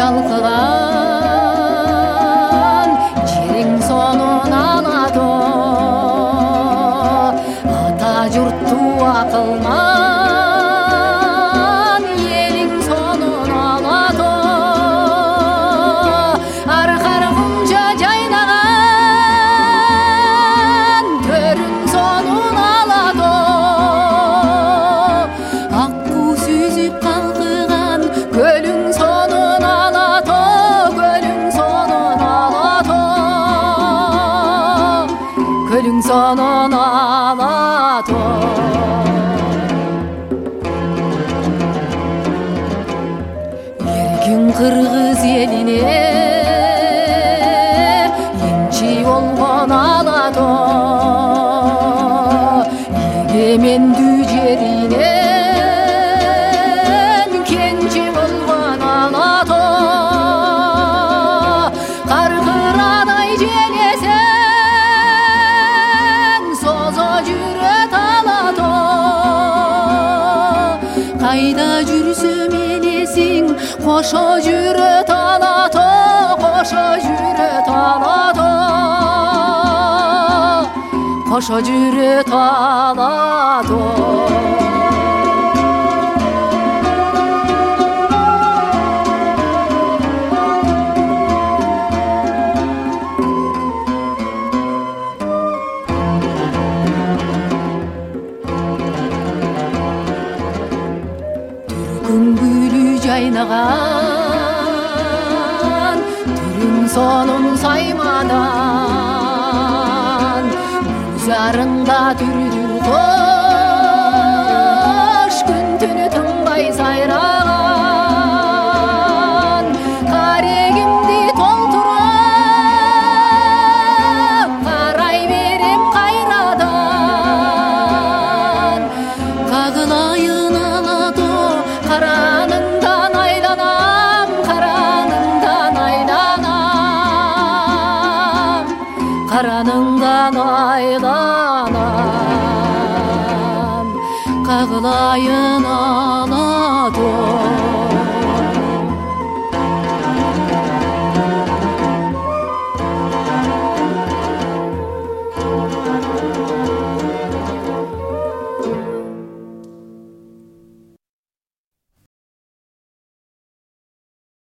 шалқыған жерің сонын алады ата жұртты ақылман елің сонын алады арқар құмжа жайнаған төрің сонын алады аққу сүзіп қалқыған көлің сонын алады көлің сонын алады көлің сонын алады еркін қырғыз еліне емші болған алады егеменді жерінен кенже болған алады қарқырадай желесең соза жүрет алады қайда жүрсем елесің қоша жүрет алады қоша жүрет алады қоша жүрет алады түркің гүлі жайнаған түрің сонын саймадан гүлзарыңда түрді қош күн түні тынбай сайраған қарегімді толтырып қарай берем қайрадан қағылайын алады қараныңдан айланам қараныңдан айланам қараның